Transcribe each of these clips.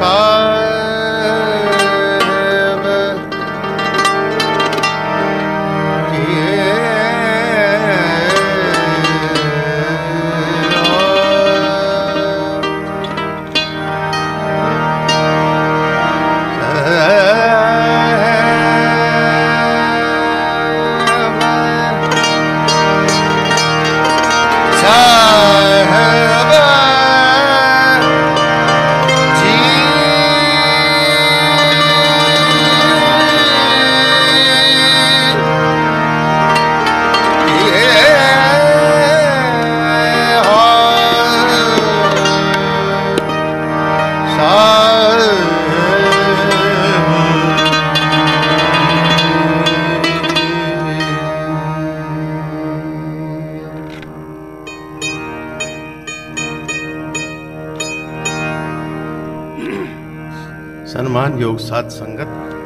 सन्मान योग साध संगत,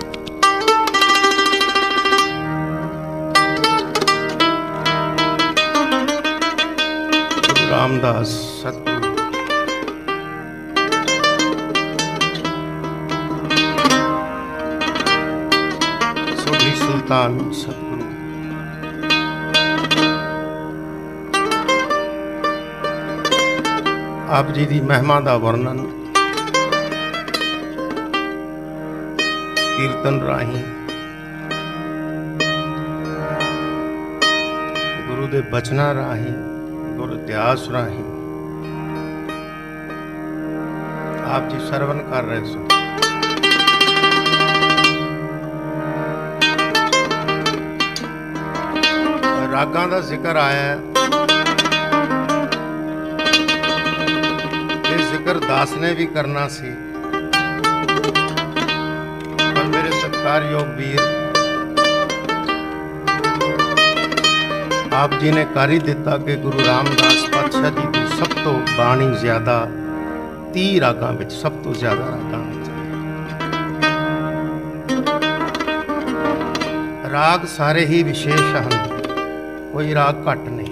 रामदास सतगुरु सोढ़ी सुल्तान सतगुरु आप जी की महिमा का वर्णन कीर्तन राही गुरु दे बचना राही गुरु इतिहास राही आप जी सरवण कर रहे सो। रागां दा जिक्र आया, ये जिक्र दास ने भी करना सी, योग वीर आप जी ने कर ही दिता कि गुरु रामदास पातशाह जी की सब तो बाणी ज्यादा 30 रागां विच सब तो ज्यादा रागां विच राग सारे ही विशेष हैं, कोई राग घट नहीं,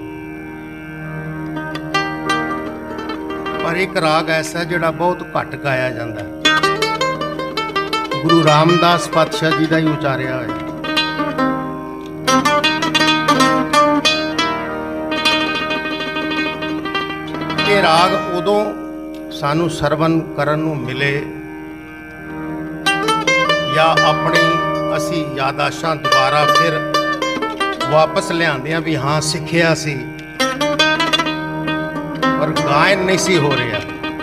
पर एक राग ऐसा जिहड़ा बहुत घट गाया जाता है, गुरु रामदास पातशाह जी का ही उचारिया है। ये राग उदों सानू सरवण करन नूं मिले या अपनी असी यादाशां दोबारा फिर वापस लिआंदे भी हाँ सिखिया सी, पर गायन नहीं सी हो रहा।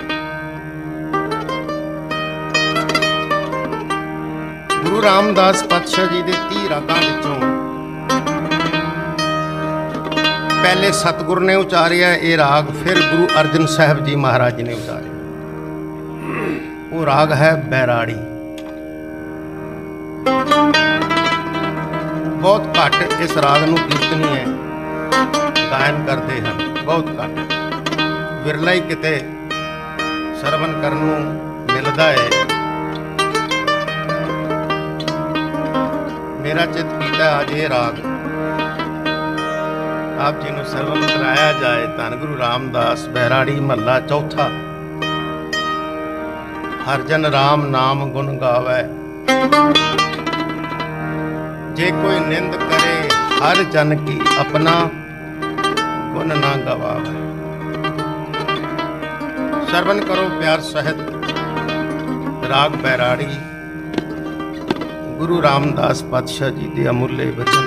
गुरु रामदास पातशाह जी के 30 रागां विचों पहले सतगुरु ने उचारिया ये राग, फिर गुरु अर्जन साहब जी महाराज जी ने उचारिया। वो राग है बैराड़ी। बहुत घट इस राग नूं कीर्तनी है गायन करते हैं, बहुत घट, विरला ही किते सरवण करन नूं मिलदा है। मेरा चित कीता अज ये राग आप जी नूं सरवण कराया जाए। धन गुरु रामदास बैराड़ी महला चौथा। हर जन राम नाम गुण गावै, जे कोई निंद करे हर जन की अपना गुण ना गवावै। सरवण करो प्यार सहित राग बैराड़ी, गुरु रामदास पातशाह जी के अमूल्य वचन।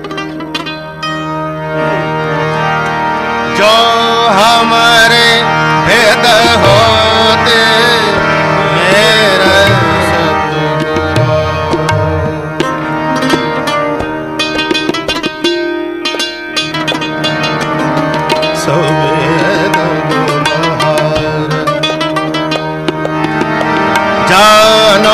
जो हमारे भेद होते मेरे सवेद गुहार जानो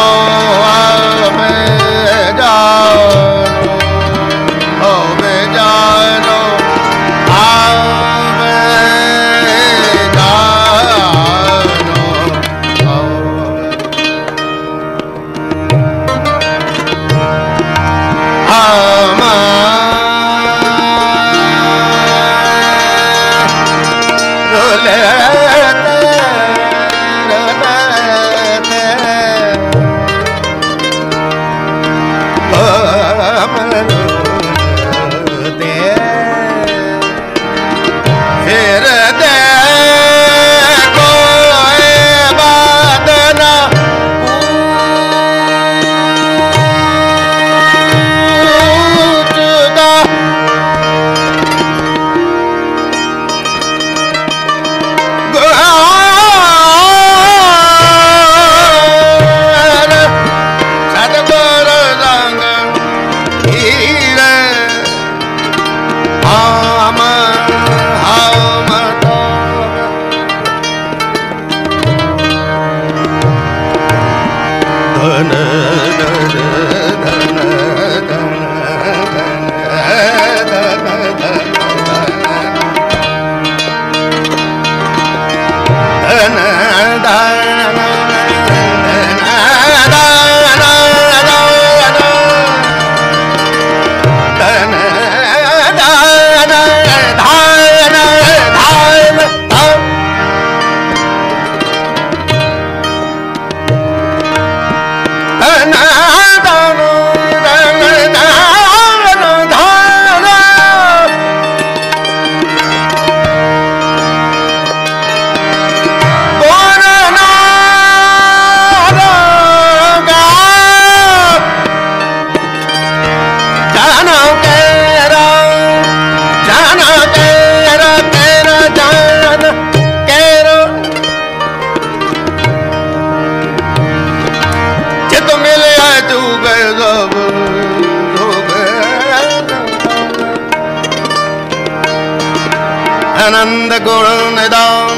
आनंद गुण निदान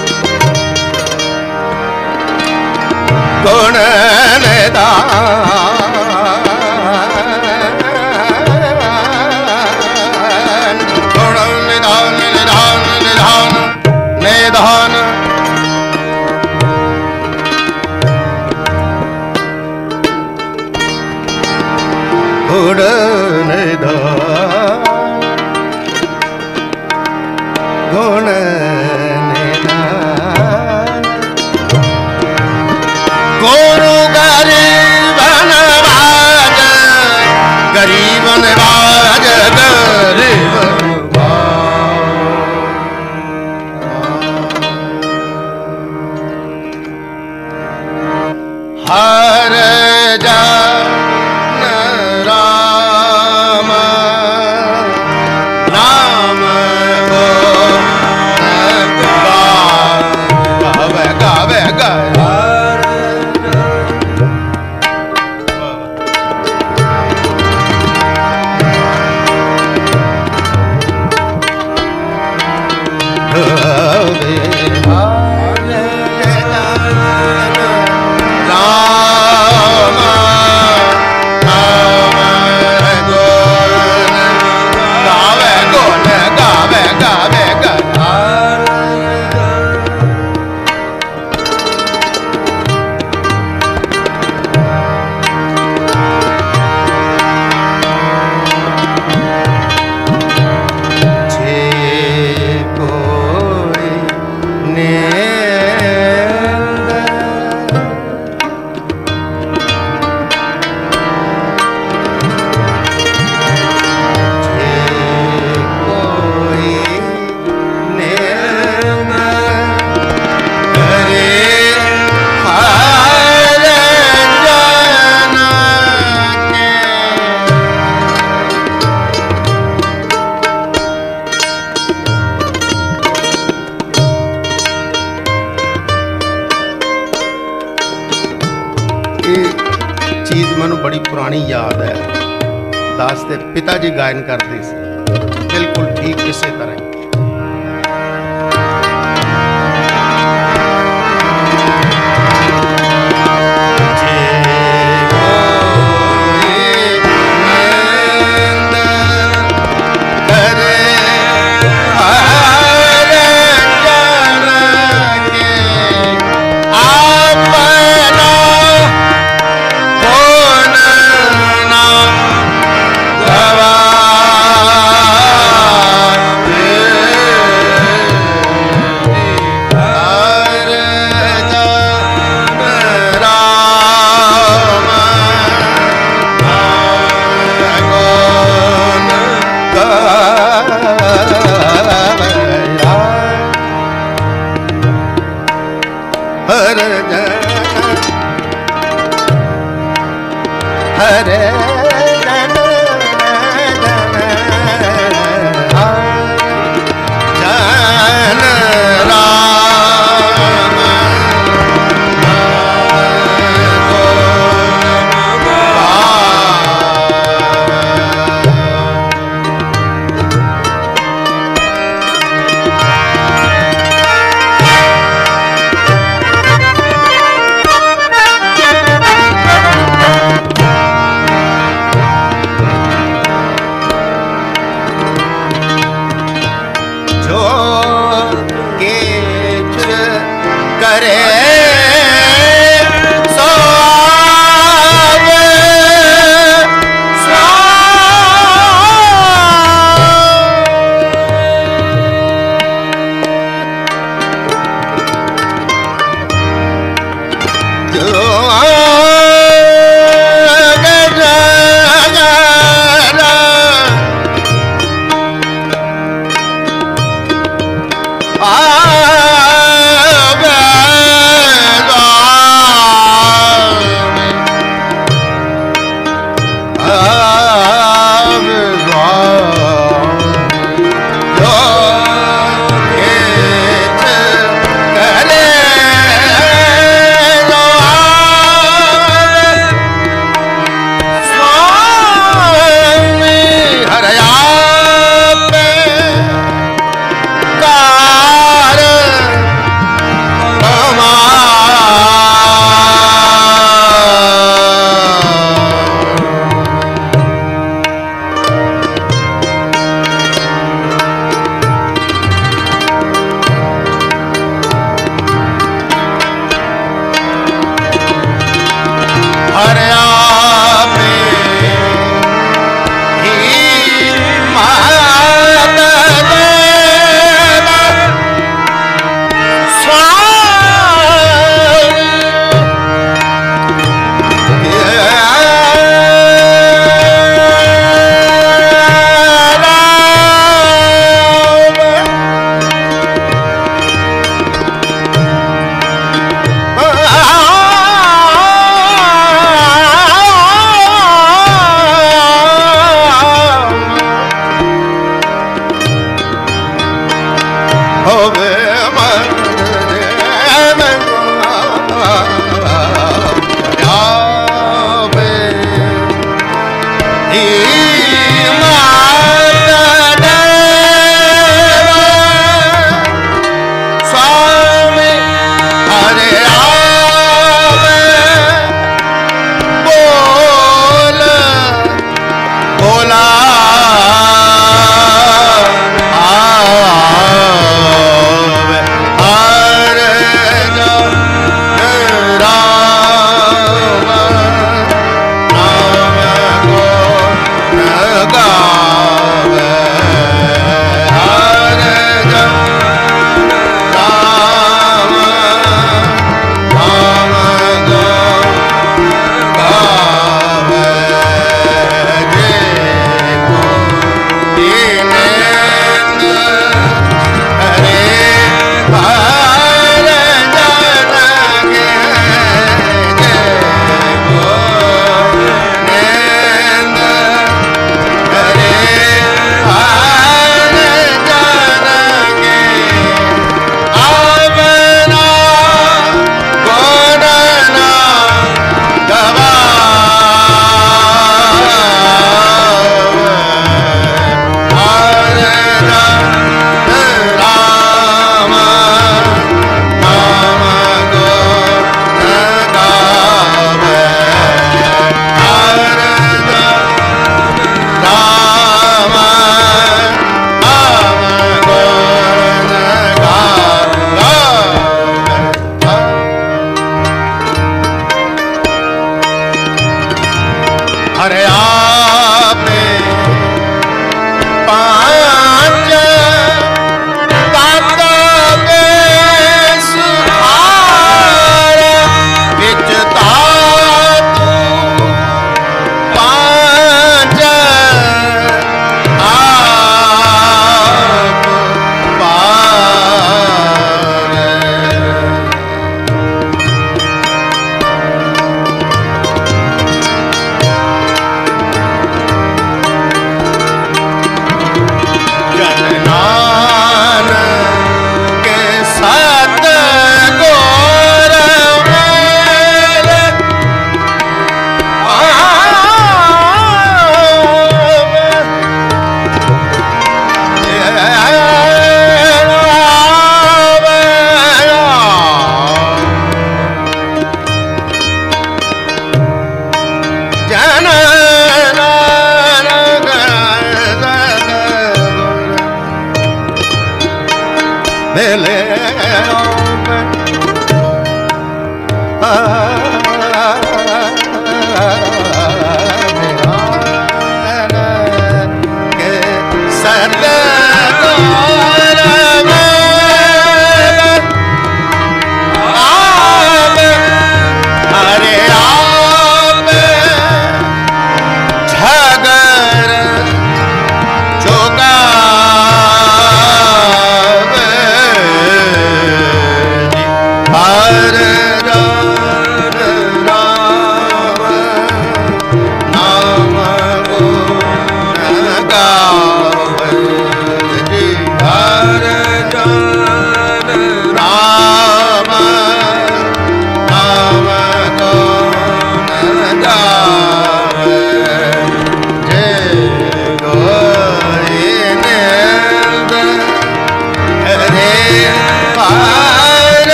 गुण निदान गुण निदान निधान निधान निधान गुण निधान गुण निधान गुरु गरीब नवाज गरीब नवाज गरीब हर जन राम नाम को गावे गावे गावे चीज मैनू बड़ी पुरानी याद है। दास के पिता जी गायन करते थे बिल्कुल ठीक इसे तरह। हरे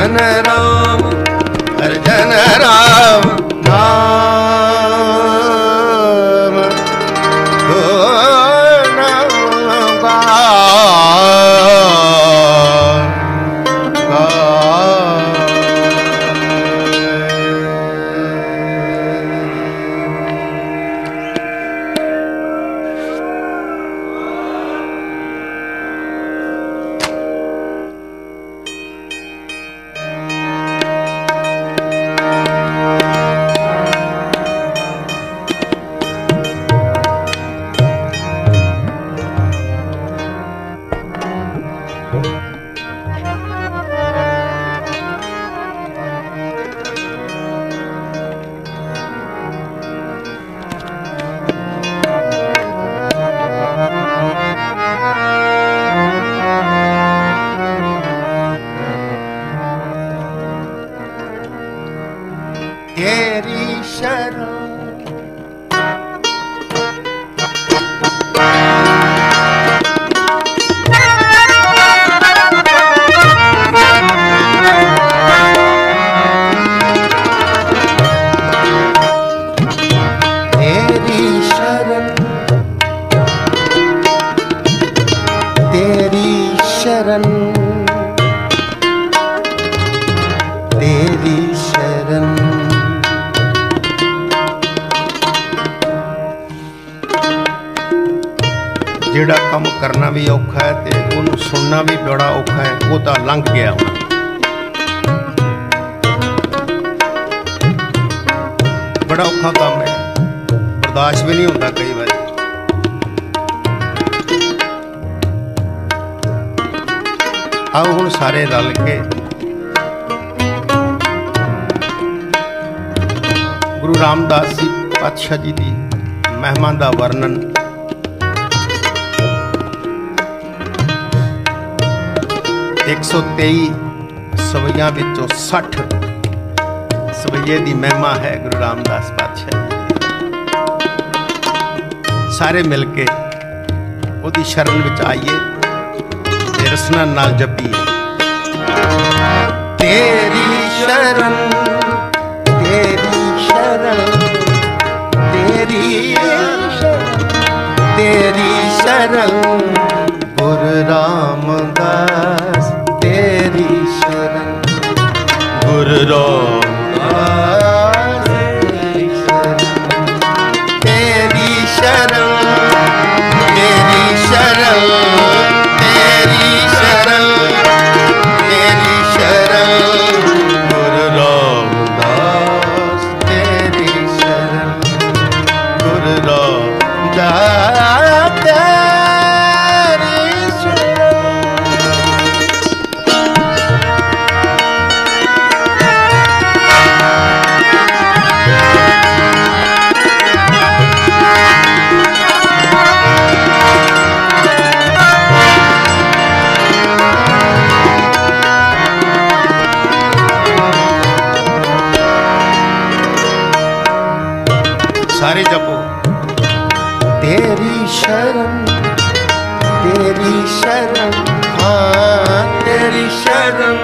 अर्जन राम अर्जन राम नाम गुण तेरी शरण तेरी शरण तेरी शरण ਜਿਹੜਾ ਕੰਮ ਕਰਨਾ ਵੀ ਔਖਾ ਹੈ ਤੇ ਉਹਨੂੰ ਸੁਣਨਾ ਵੀ ਬੜਾ ਔਖਾ ਹੈ, ਉਹ ਤਾਂ ਲੰਘ ਗਿਆ ਹੁਣ। ਬੜਾ ਔਖਾ ਕੰਮ ਹੈ, ਬਰਦਾਸ਼ਤ ਵੀ ਨਹੀਂ ਹੁੰਦਾ ਕਈ ਵਾਰੀ। ਆਓ ਹੁਣ ਸਾਰੇ ਰਲ ਕੇ ਗੁਰੂ ਰਾਮਦਾਸ ਜੀ ਪਾਤਸ਼ਾਹ ਜੀ ਦੀ ਮਹਿਮਾ ਦਾ ਵਰਣਨ 123 ਸਵਈਆਂ ਵਿੱਚੋਂ 60 ਸਵਈਏ ਦੀ ਮਹਿਮਾ ਹੈ ਗੁਰੂ ਰਾਮਦਾਸ ਪਾਤਸ਼ਾਹ ਜੀ। ਸਾਰੇ ਮਿਲ ਕੇ ਉਹਦੀ ਸ਼ਰਨ ਵਿੱਚ ਆਈਏ ਤੇ ਰਸਨਾ ਨਾਲ ਜਪੀਏ। ਤੇਰੀ ਸ਼ਰਨ ਤੇਰੀ ਸ਼ਰਨ ਤੇਰੀ ਸ਼ਰਨ ਤੇਰੀ ਸ਼ਰਨ ਗੁਰੂ ਰਾਮਦਾਸ तेरी शरण गुरु रामदास तेरी शरण तेरी शरण तेरी शरण तेरी शरण गुरु रामदास तेरी शरण गुरु रामदास सारे जपो। तेरी शरण हाँ तेरी शरण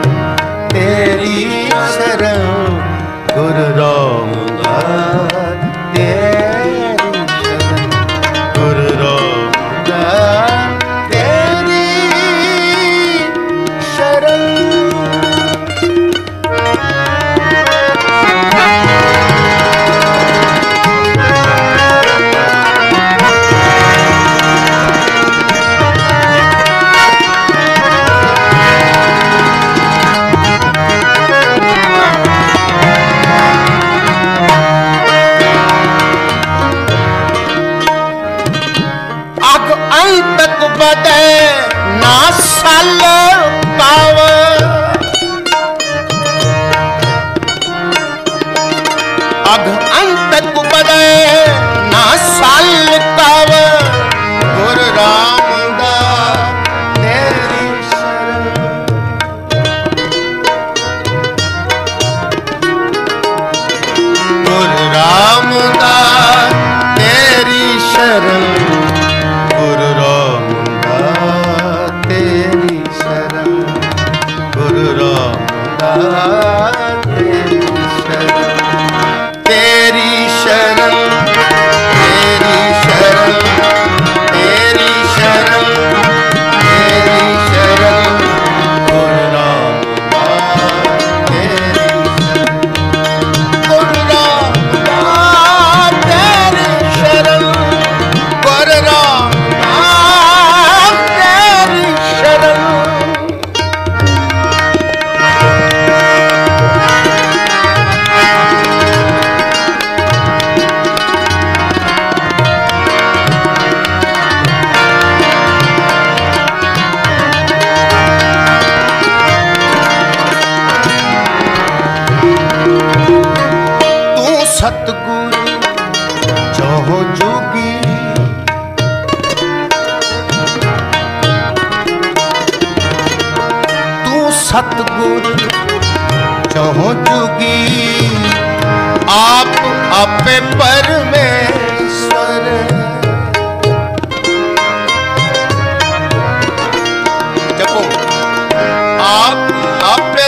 गुरु रामदास तेरी शरण गुरु रामदास तेरी शरण सतगुर चहो जुगी आप आपे परमेश्वर। जपो आप आपे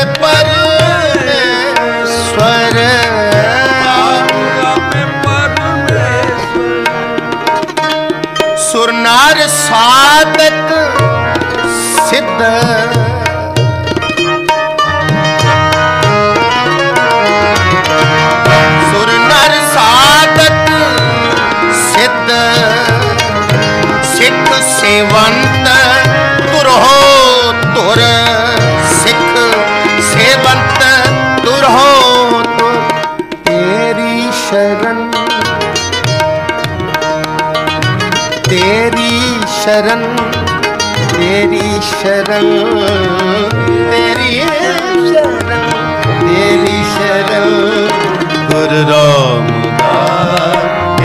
परमेश्वर, आप आपे परमेश्वर। सुर नार साधक सिद्ध, सिख सेवंत तुर हो तुर, सिख सेवंत तुर हो तुर। तेरी शरण तेरी शरण तेरी शरण तेरी शरण तेरी शरण गुरु रामदास।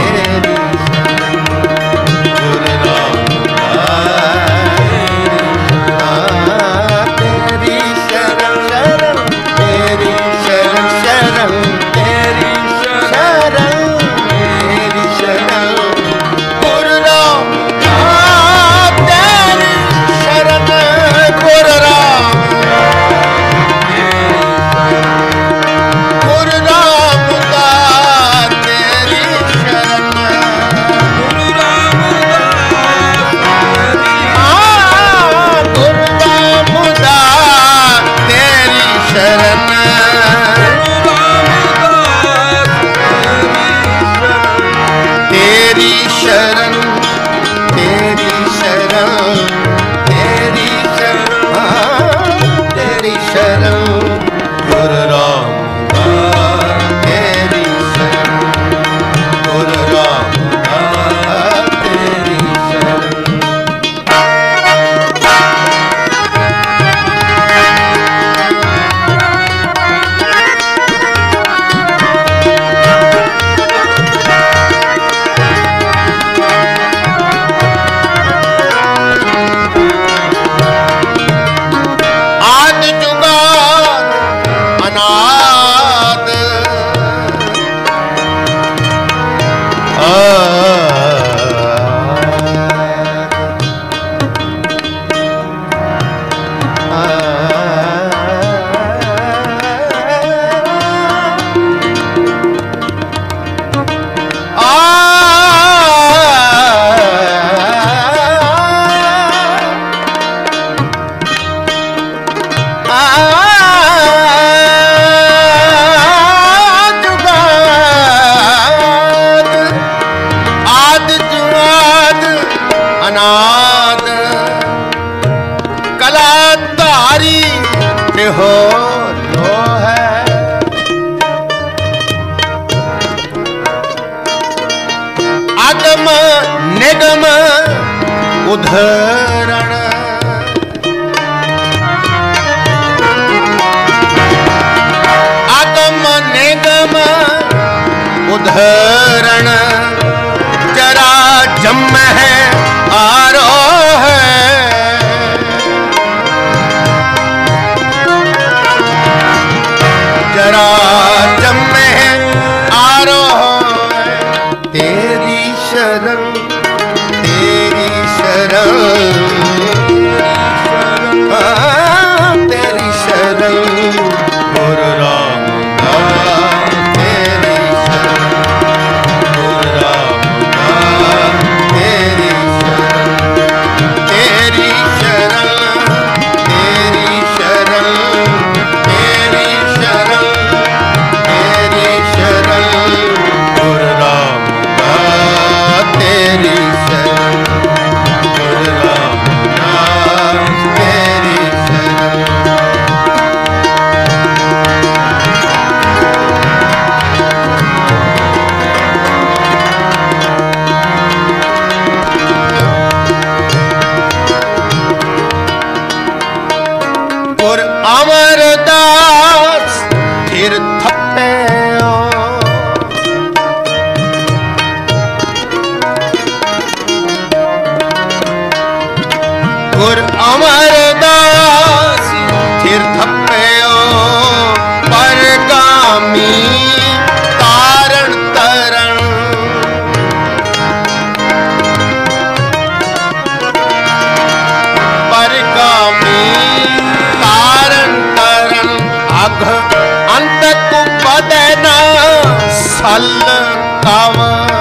हो लो है आगम निगम उद्धरण, आगम निगम उद्धरण। जरा जम है आरोह है, जरा जमे आरोह। तेरी शरण तेरी शरण तेरी शरण ਅਮਰਦਾਸ ਫਿਰ ਥੱਪਿਓ ਗੁਰ ਅਮਰਦਾਸ ਫਿਰ ਥੱਪਿਓ ਪਰਗਾਮੀ ਤਾਰਨ ਤਰਨ ਪਰਗਾਮੀ ਤਾਰਨ ਤਰਨ ਅਘ ਅੰਤ ਕੋ ਬਦੈ ਨਾ ਸਲ ਕਵ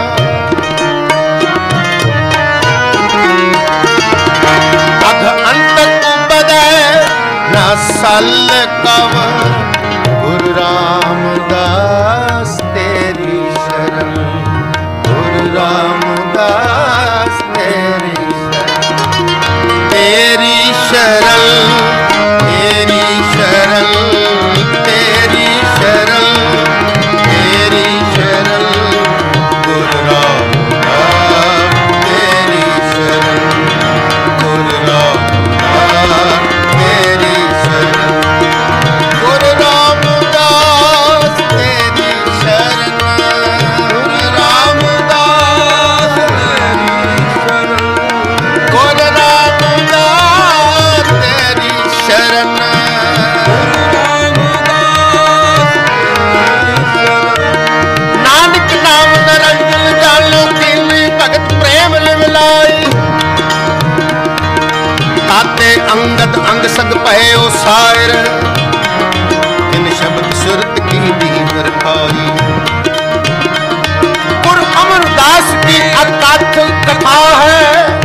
ਸਲ ਕਵ ਗੁਰੂ ਰਾਮਦਾਸ ਤੇਰੀ ਸ਼ਰਨ ਗੁਰੂ ਰਾਮਦਾਸ ਤੇਰੀ ਸ਼ਰਨ ਤੇਰੀ ਸ਼ਰਨ ਤੇਰੀ ਸ਼ਰਨ ਤੇਰੀ ਸ਼ਰਨ ਤੇਰੀ ਸ਼ਰਨ ਗੁਰੂ ਰਾਮਦਾਸ ਤੇਰੀ ਸ਼ਰਨ ਗੁਰੂ ਰਾਮਦਾਸ ਤੇਰੀ ਗੁਰੂ ਰਾਮਦਾਸ ਤੇਰੀ ਸ਼ਰਨ ਗੁਰੂ ਰਾਮਦਾਸ ਤੇਰੀ ਸ਼ਰਨ ਨਾਨਕ ਨਾਮ ਨਿਰੰਜਨ ਜਾਣੋ ਕੀਨੀ ਭਗਤ ਪ੍ਰੇਮ ਲਿਵਲਾਈ ਤਾਤੇ ਅੰਗਦ ਅੰਗ ਸਦ ਭਇਓ ਸਾਇਰ ਇਨ ਸ਼ਬਦ ਸੁਰਤ ਕੀ ਦੀਪ ਰਖਾਈ ਗੁਰ ਅਮਰਦਾਸ ਕੀ ਅਕਥ ਕਥਾ ਹੈ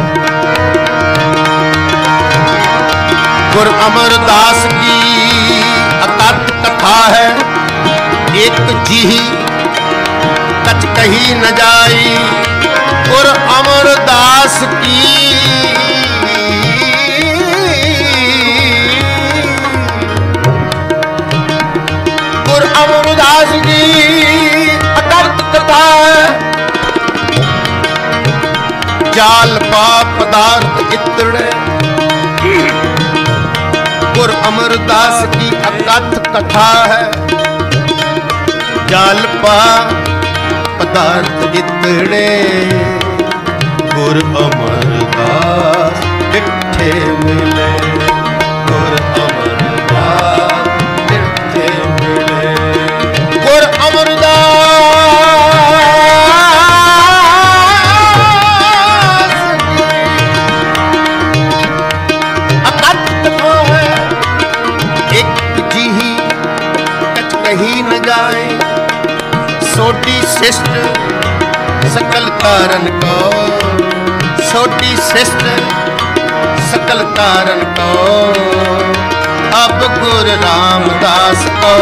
ਗੁਰ ਅਮਰਦਾਸ ਕੀ ਅਕਥ ਕਥਾ ਹੈ ਇੱਕ ਜੀ ਕਛ ਕਹੀ ਨ ਜਾਈ ਗੁਰ ਅਮਰਦਾਸ ਕੀ ਅਮਰਦਾਸ ਜੀ ਅਕਥ ਕਥਾ ਜਾਲ ਪਾ ਪਦਾਰਥ ਇਤੜੇ ਗੁਰ ਅਮਰਦਾਸ ਕੀ ਅਕਥ ਕਥਾ ਹੈ ਜਾਲ ਪਾ ਪਦਾਰਥ ਇਤੜੇ ਗੁਰ ਅਮਰਦਾਸ ਡਿਠੇ ਮਿਲੇ ਗੁਰ ਅਮਰਦਾਸ ਡਿਠੇ ਮਿਲੇ ਗੁਰ ਅਮਰਦਾਸ ਅਕਥ ਕਥਾ ਹੈ ਇੱਕ ਜਿਹੀ ਕਛ ਕਹੀ ਨ ਜਾਏ ਸੋਢੀ ਸਿਸ਼ਟ ਸਕਲ ਕਾਰਨ ਕੋ ਸੋਢੀ ਸਿਸ਼ਟ ਸਕਲ ਕਾਰਨ ਕੋ ਅਬ ਗੁਰ ਰਾਮਦਾਸ ਕੋ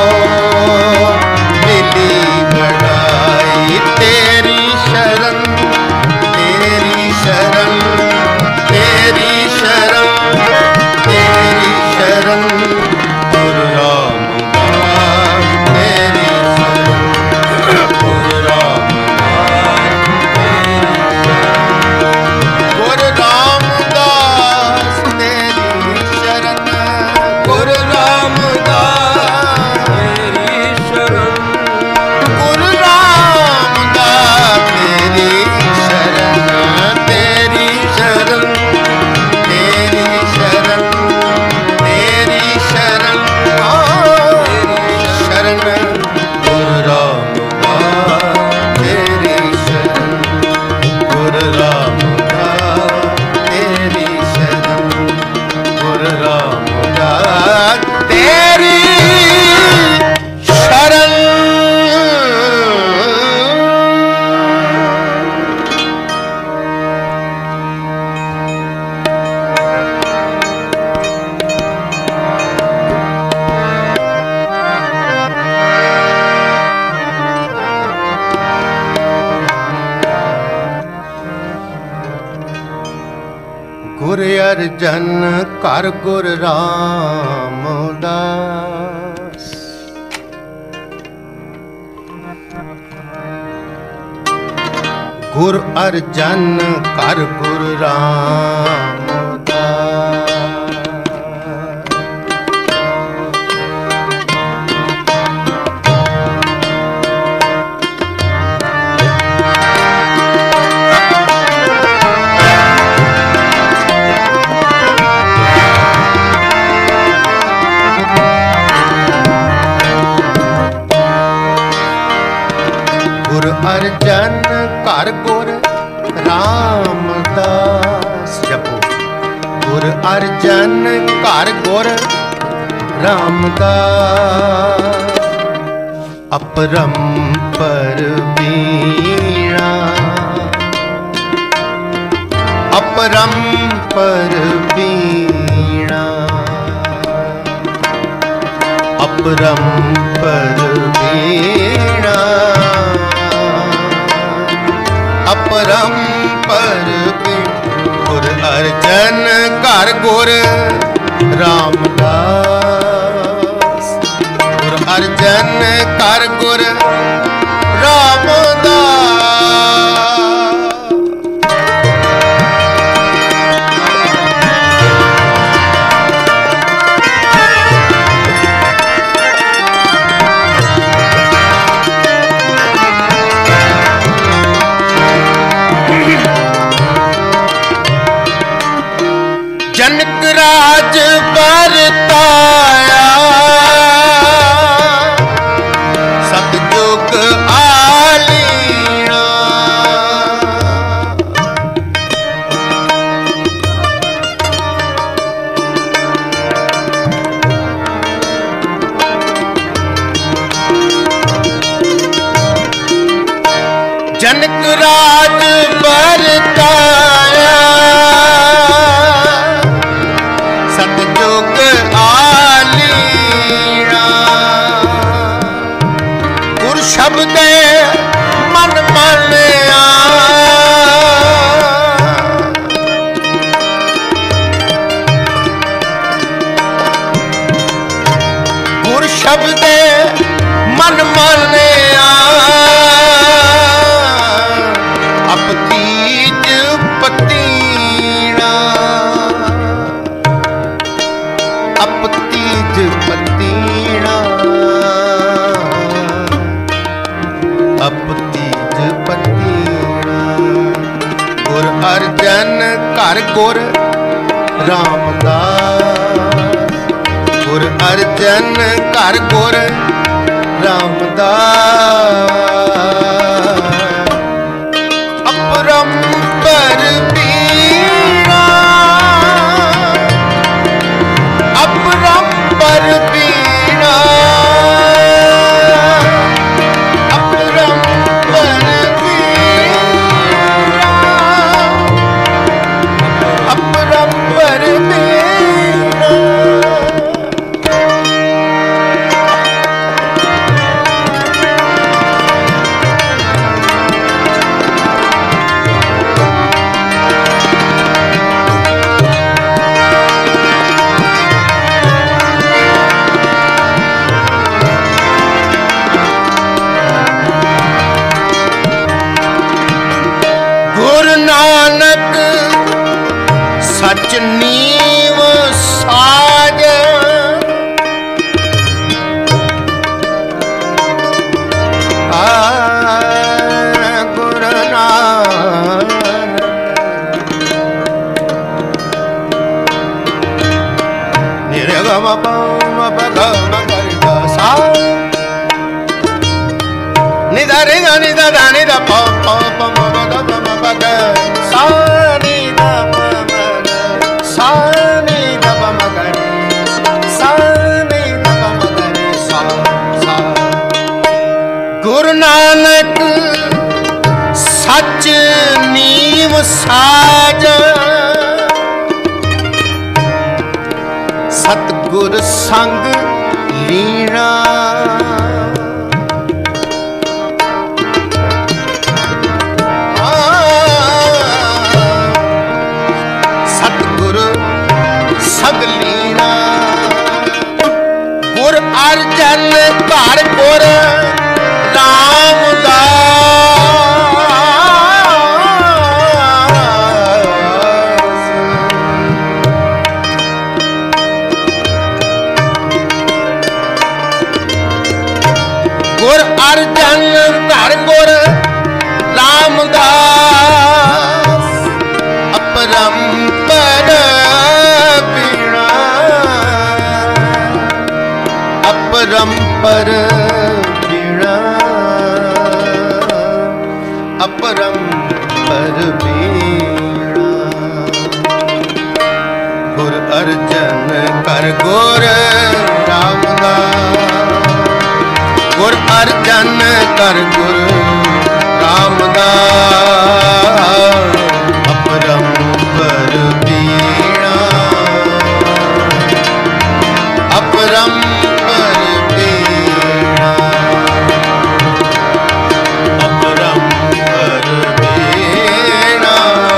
ਮਿਲੀ ਬੜਾਈ ਤੇਰੀ ਸ਼ਰਨ ਤੇਰੀ ਸ਼ਰਨ ਤੇਰੀ ਸ਼ਰਨ ਤੇਰੀ ਸ਼ਰਨ ਗੁਰੂ ਰਾਮਦਾਸ ਤੇਰੀ ਸ਼ਰਨ ਗੁਰੂ ਰਾਮਦਾਸ ਤੇਰੀ ਸ਼ਰਨ ਗੁਰੂ ਰਾਮਦਾਸ ਤੇਰੀ ਸ਼ਰਨ ਗੁਰੂ ਰਾਮਦਾਸ ਤੇਰੀ ਸ਼ਰਨ ਗੁਰੂ ਰਾਮਦਾਸ ਤੇਰੀ ਸ਼ਰਨ ਤੇਰੀ ਸ਼ਰਨ ਤੇਰੀ ਸ਼ਰਨ ਤੇਰੀ ਸ਼ਰਨ ਸ਼ਰਨ ਗੁਰੂ ਰਾਮਦਾਸ ਤੇਰੀ ਸ਼ਰਨ ਗੁਰੂ ਰਾਮਦਾਸ ਤੇਰੀ ਸ਼ਰਨ ਗੁਰੂ ਰਾਮਦਾਸ ਤੇਰੀ ਸ਼ਰਨ ਗੁਰ ਅਰਜਨ ਘਰ ਗੁਰ ਰਾਮਦਾਸ ਗੁਰ ਅਰਜਨ ਘਰ ਗੁਰ ਰਾਮਦਾਸ ਅਰਜਨ ਘਰ ਗੁਰ ਰਾਮਦਾਸ ਜਪੋ। ਗੁਰ ਅਰਜਨ ਘਰ ਗੁਰ ਰਾਮਦਾਸ ਅਪਰੰਪਰ ਬੀਣਾ अपरंपर बीणा अपरंपर बीणा अपरंपर गुर अर्जन घर गुर रामदास गुर अर्जन घर गुर रामदास जनक राज बरताया सतयुग आलीना जनक राज बरताया सतयुग आलीना गुर शब्द मन मानिया गुर शब्द मन मानिया अपतीज पतीना अपतीज पतीना अपतीज पतीना गुर अर्जन घर गुर रामदास गुर अर्जन घर गुर रामदास अपरंपर बीणा अपरंपर बीणा अपरंपर बीणा अपरंपर बीणा गुरु नानक सच नीव साज गुरु नानक निरगम पम पगम गरिद सा निदा रे निदा दा निदा प प प म ग ग म प ग सा नि दा प म ग सा नि दा प म ग रे सा नि दा प म ग रे सा सा गुरु नानक सच नीव साज सतगुर संग लीना सगलीना गुर अर्जन घर गुर रामदास गुर अर्जन घर गुर रामदास अपरंपर अपरंपर बीणा बीणा। गुर अर्जन कर गुर रामदास, गुर अर्जन कर गुर रामदास। अपरंपर बीणा, अपरंपर बीणा, अपरंपर बीणा,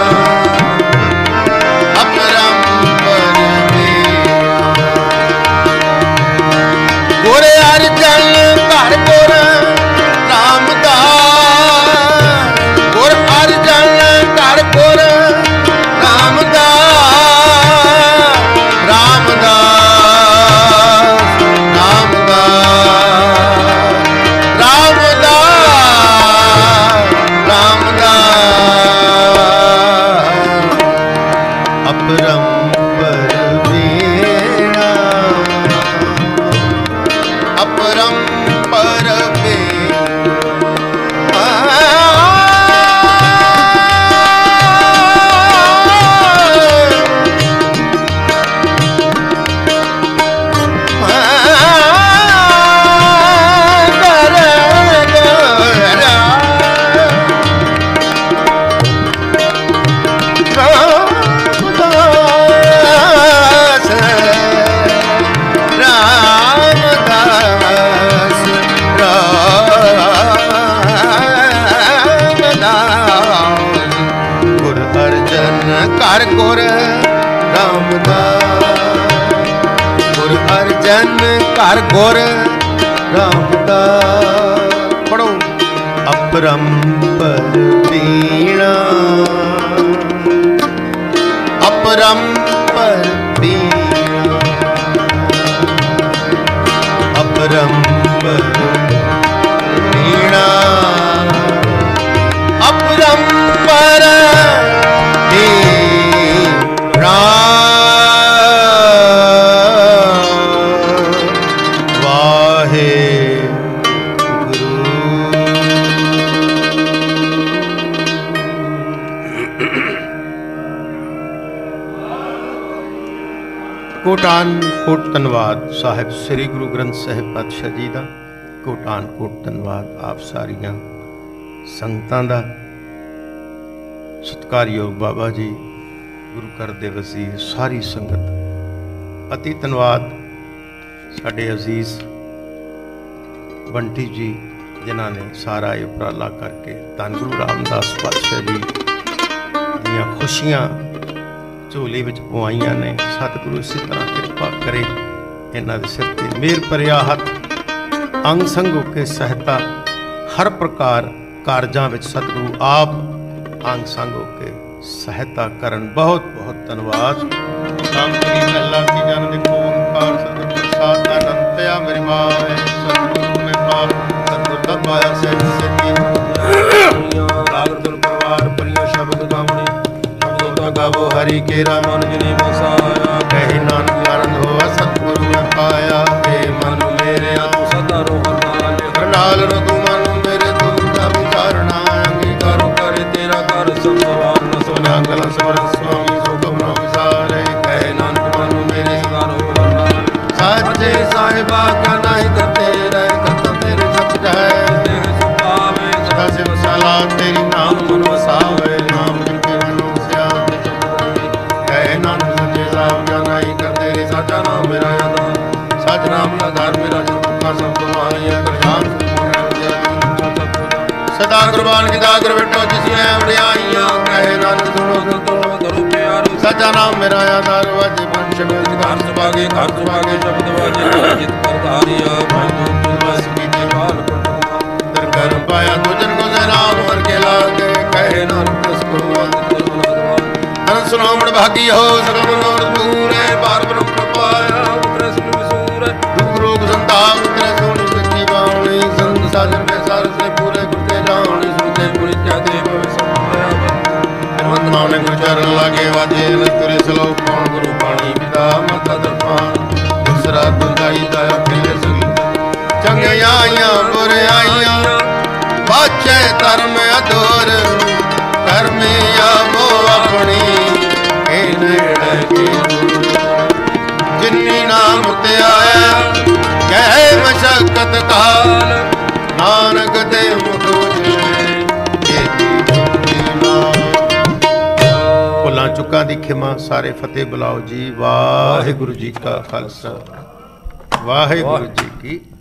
अपरंपर बीणा। गुर अर्जन कर गुर रामदास, गुर अर्जन कर गुर रामदास। रामदास, रामदास, रामदास, रामदास। अपरंपर बीणा, अपरंपर बीणा। कर गुर रामदास, गुर अर्जन कर गुर रामदास। पढ़ो। अपरंपर बीणा, अपरंपर बीणा, अपरंपर बीणा, अपरंपर कोटान कोट धन्नवाद साहिब श्री गुरु ग्रंथ साहिब पातशाह जी का। कोटान कोट धन्नवाद आप सारिया संगतां दा। सत्कारयोग बाबा जी, गुरु घर दे वसीर सारी संगत, अति धन्नवाद साडे अजीज बंटी जी जिन्हां ने सारा ये उपराला करके धन गुरु रामदास पातशाह जी दीयां खुशियां झोली विच पवाइयां ने। सतगुरु इसी तरह कृपा करे, इन्हां दे सिर ते मेहर भरिया हथ, अंग संग होके सहायता हर प्रकार कारजां विच सतगुरु आप अंग संग होके सहायता करन। बहुत बहुत धन्यवाद। शांति महला तीजा देखो ओंकार सतगुर प्रसाद अनंतया मेरी माए। सतगुरु में पाप सतगुर का पाया सैन सती लागुर परिवार परिया शब्द गावने गावो हरि के रामन जिने बसाया। कहे नानक आनंद होवा सतगुरु में पाया। हे मन मेरे तू सदा हरनाल रो तू मन मेरे तू का विचारना अंगीकारो करे तेरा कर सब सवार न सोना गला समर स्वामी सुगम न विसारे। कहे नानक मन मेरे सदा हरनाल साचे साहिबा का नहीं करते रहे कत तेरे सच जाए सुपावे सदा से वसाला तेरी नाम मन वसावे। नाम के मन साचा नाम मेरा आधार, सच नाम आधार मेरा जन्म सब तुम्हारी सदा कुर्बान की दागर बेटो जिसने वड्याइयां। कहे नानक सुनो करो प्यारो, सचा नाम मेरा आधार वाजे वंश में घर सुभागे शब्द वाजे जित पर धारिया। बस कीजिए बाल कर कर पाया गुजर गुजर नाम हर के लागे। कहे नानक को सुनो मन भागी हो सकल मनोर पूरे बार ब्रह्म पाया। उतरे सुन विसूर दुख रोग संताप उतरे सोनी सच्ची बावणी। संत साजन में सार से पूरे गुरके जावणी। सुनते पुरी क्या देव हनुमत माने गुजर लागे वाजे न तुरे सलोक कौन गुरु पाणी पिता माता दर्पान। दूसरा दुर्गाई दया खेले सगी चंगे आइया बुरे आइया। बाचे धर्म अधूर कर्म में आवो अपनी के नेड़े के जिन्नी नाम ते आया कहे मशक्कत काल नानक दे मुख ਭੁੱਲਾਂ ਚੁੱਕਾਂ ਦੀ ਖਿਮਾ ਸਾਰੇ ਫਤਿਹ ਬੁਲਾਓ ਜੀ। ਵਾਹਿਗੁਰੂ ਜੀ ਕਾ ਖਾਲਸਾ ਵਾਹਿਗੁਰੂ ਜੀ ਕੀ